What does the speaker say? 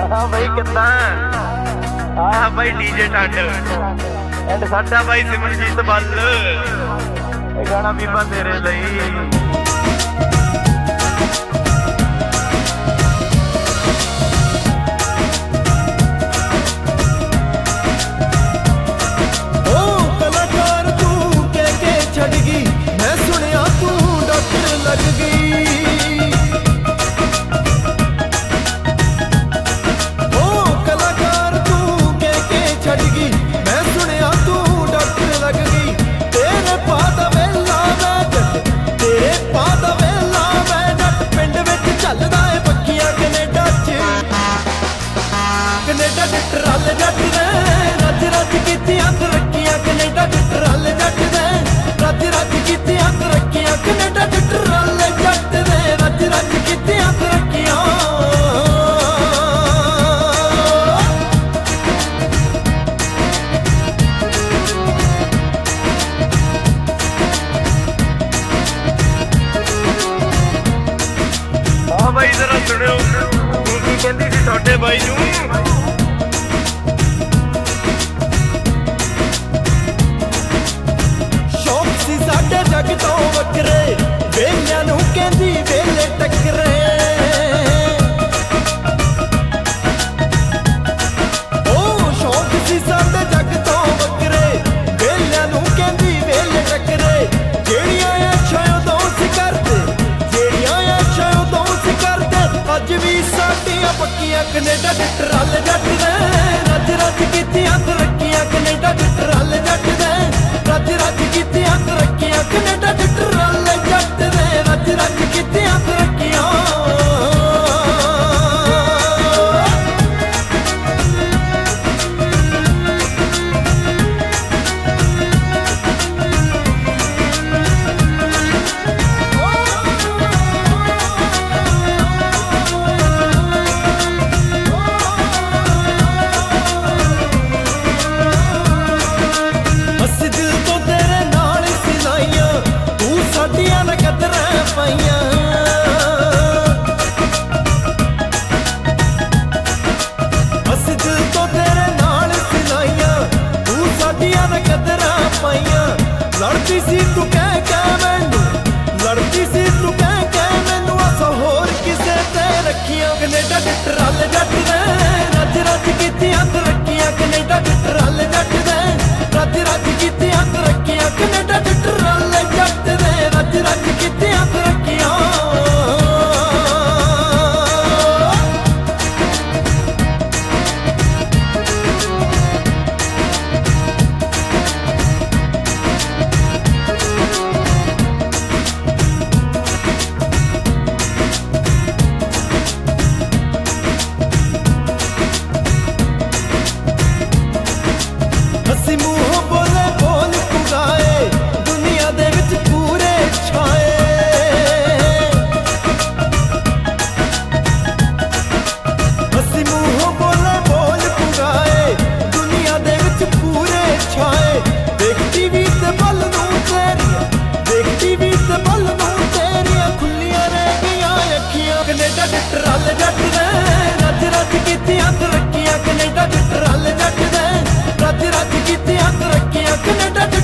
ਹਾਂ ਬਈ ਕਿੱਦਾਂ ਆ ਬਈ ਡੀਜੇ ਟੰਡ ਐਂਡ ਸਾਡਾ ਬਾਈ ਸਿਮਰਜੀਤ ਬੱਲ ਇਹ ਗਾਣਾ ਬੀਬਾ ਤੇਰੇ ਲਈ। ਕਨੇਡਾ ਜੱਟ ਰਲ ਜੱਟ ਦੇ ਰੱਜ ਰੱਜ ਕੀਤੀਆਂ ਤਰੱਕੀਆਂ, ਕਨੇਡਾ ਜੱਟ ਰਲ ਜੱਟ ਦੇ ਰੱਜ ਰੱਜ ਕੀਤੀਆਂ ਤਰੱਕੀਆਂ, ਕਨੇਡਾ ਜੱਟ ਰਲ ਜੱਟ ਦੇ ਰੱਜ ਰੱਜ ਕੀਤੀਆਂ ਤਰੱਕੀਆਂ। ਆ ਬਾਈ ਜ਼ਰਾ ਸੁਣਿਓ ਕੀ ਕਹਿੰਦੀ ਸੀ ਤੁਹਾਡੇ ਬਾਈ ਨੂੰ। ਜੱਗ ਤੋਂ ਵੱਖਰੇ ਵੇਲਿਆਂ ਨੂੰ ਕਹਿੰਦੀ ਵੇਲੇ ਟੱਕਰੇ, ਉਹ ਸ਼ੌਕ ਸੀ ਸਾਡੇ ਜੱਗ ਤੋਂ ਵੱਖਰੇ ਵੇਲਿਆਂ ਨੂੰ ਕਹਿੰਦੀ ਵੇਲੇ ਟੱਕਰੇ। ਜਿਹੜੀਆਂ ਐਸ਼ਾਂ ਉਦੋਂ ਸੀ ਕਰਦੇ, ਜਿਹੜੀਆਂ ਐਸ਼ਾਂ ਉਦੋਂ ਸੀ ਕਰਦੇ, ਅੱਜ ਵੀ ਸਾਡੀਆਂ ਪੱਕੀਆਂ। ਕਨੇਡਾ ਜੱਟ ਰਲ ਜੱਟ ਦੇ ਰੱਜ ਰੱਜ ਕੀਤੀਆਂ ਤਰੱਕੀਆਂ, ਕਨੇਡਾ ਜੱਟ ਰਲ ਜੱਟ ਦੇ ਰੱਜ ਰੱਜ ਕੀਤੀਆਂ ਤਰੱਕੀਆਂ, ਕਨੇਡਾ ਜੱਟ ਰਲ ਜੱਟ ਦੇ ਰੱਜ ਰੱਜ ਕੀਤੀਆਂ ਤਰੱਕੀਆਂ। ਅਸੀਂ ਦਿਲ ਤੋਂ ਤੇਰੇ ਨਾਲ ਸਿਲਾਈਆਂ, ਤੂੰ ਸਾਡੀਆਂ ਨਾ ਕਦਰਾਂ ਪਾਈਆਂ। ਅਸੀਂ ਦਿਲ ਤੋਂ ਤੇਰੇ ਨਾਲ ਸਿਲਾਈਆਂ, ਤੂੰ ਸਾਡੀਆਂ ਨਾ ਕਦਰਾਂ ਪਾਈਆਂ। ਲੜਦੀ ਸੀ ਤੂੰ ਕਹਿ ਕੇ ਮੈਨੂੰ, ਲੜਦੀ ਸੀ ਤੂੰ ਕਹਿ ਕੇ ਮੈਨੂੰ, ਅਸਾਂ ਹੋਰ ਕਿਸੇ ਤੇ ਰੱਖੀਆਂ। ਕਨੇਡਾ ਜੱਟ ਰਲ ਜੱਟ ਦੇ ਰੱਜ ਰੱਜ ਕੀਤੀਆਂ ਤਰੱਕੀਆਂ, ਕਨੇਡਾ ਜੱਟ ਰਲ ਜੱਟ ਦੇ ਰੱਜ ਰੱਜ ਕੀਤੀਆਂ ਤਰੱਕੀਆਂ, ਕਨੇਡਾ ਜੱਟ ਰਲ ਜੱਟ ਦੇ ਰੱਜ ਰੱਜ ਕੀਤੀਆਂ ਤਰੱਕੀਆਂ। ਅਸੀਂ ਮੂੰਹੋਂ ਬੋਲੇ ਬੋਲ ਪੁਗਾਏ, ਦੁਨੀਆ ਦੇ ਵਿੱਚ ਪੂਰੇ ਛਾਏ। ਅਸੀਂ ਮੂੰਹੋਂ ਬੋਲੇ ਬੋਲ ਪੁਗਾਏ, ਦੁਨੀਆ ਦੇ ਵਿੱਚ ਪੂਰੇ ਛਾਏ। ਦੇਖਦੀ ਵੀ ਤੇ ਬਲ ਨੂੰ ਤੇਰੀਆਂ, ਦੇਖਦੀ ਵੀ ਤੇ ਬਲ ਨੂੰ ਤੇਰੀਆਂ, ਖੁੱਲੀਆਂ ਰਹਿ ਗਈਆਂ ਅੱਖੀਆਂ। ਕਨੇਡਾ ਜੱਟ ਰਲ ਜੱਟ ਦੇ ਰੱਜ ਰੱਜ ਕੀਤੀਆਂ ਤਰੱਕੀਆਂ, ਕਨੇਡਾ ਜੱਟ ਰਲ ਜੱਟ ਦੇ ਰੱਜ ਰੱਜ ਕੀਤੀਆਂ ਤਰੱਕੀਆਂ, ਕਨੇਡਾ